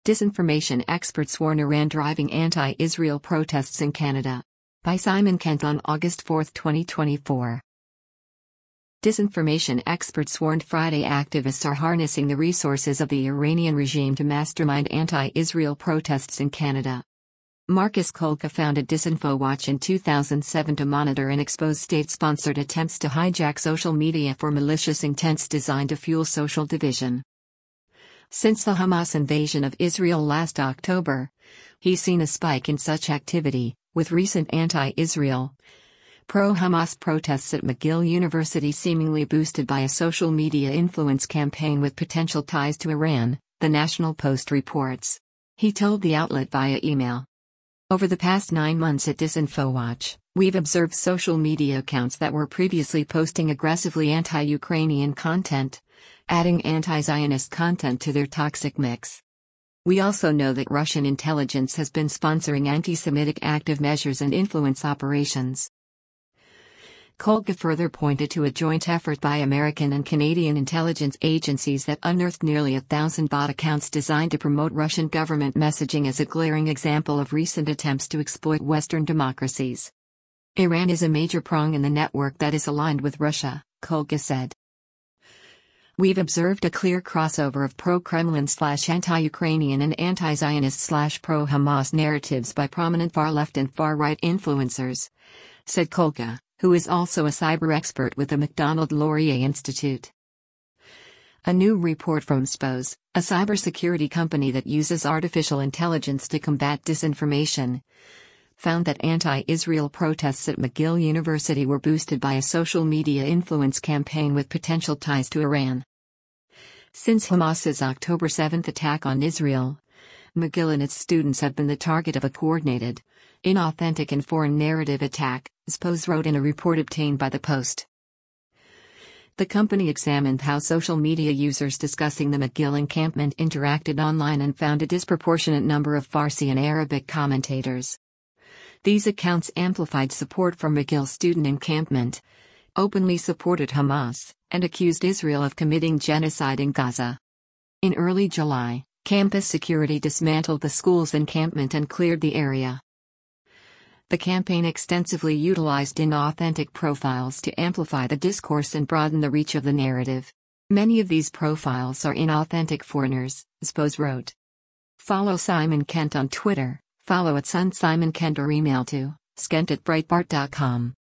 Disinformation experts warn Iran driving anti-Israel protests in Canada. By Simon Kent on August 4, 2024. Disinformation experts warned Friday activists are harnessing the resources of the Iranian regime to mastermind anti-Israel protests in Canada. Marcus Kolka founded DisinfoWatch in 2007 to monitor and expose state-sponsored attempts to hijack social media for malicious intents designed to fuel social division. Since the Hamas invasion of Israel last October, he's seen a spike in such activity, with recent anti-Israel, pro-Hamas protests at McGill University seemingly boosted by a social media influence campaign with potential ties to Iran, the National Post reports. He told the outlet via email. Over the past 9 months at DisinfoWatch, we've observed social media accounts that were previously posting aggressively anti-Ukrainian content, adding anti-Zionist content to their toxic mix. We also know that Russian intelligence has been sponsoring anti-Semitic active measures and influence operations. Kolka further pointed to a joint effort by American and Canadian intelligence agencies that unearthed nearly 1,000 bot accounts designed to promote Russian government messaging as a glaring example of recent attempts to exploit Western democracies. Iran is a major prong in the network that is aligned with Russia, Kolka said. We've observed a clear crossover of pro-Kremlin/anti-Ukrainian and anti-Zionist/pro-Hamas narratives by prominent far-left and far-right influencers, said Kolka, who is also a cyber expert with the Macdonald-Laurier Institute. A new report from SPOS, a cybersecurity company that uses artificial intelligence to combat disinformation, found that anti-Israel protests at McGill University were boosted by a social media influence campaign with potential ties to Iran. Since Hamas's October 7 attack on Israel, McGill and its students have been the target of a coordinated, inauthentic and foreign narrative attack, SPOS wrote in a report obtained by the Post. The company examined how social media users discussing the McGill encampment interacted online and found a disproportionate number of Farsi and Arabic commentators. These accounts amplified support for McGill student encampment, openly supported Hamas, and accused Israel of committing genocide in Gaza. In early July, campus security dismantled the school's encampment and cleared the area. The campaign extensively utilized inauthentic profiles to amplify the discourse and broaden the reach of the narrative. Many of these profiles are inauthentic foreigners, SPOS wrote. Follow Simon Kent on Twitter, follow @SunSimonKent or email to skent@breitbart.com.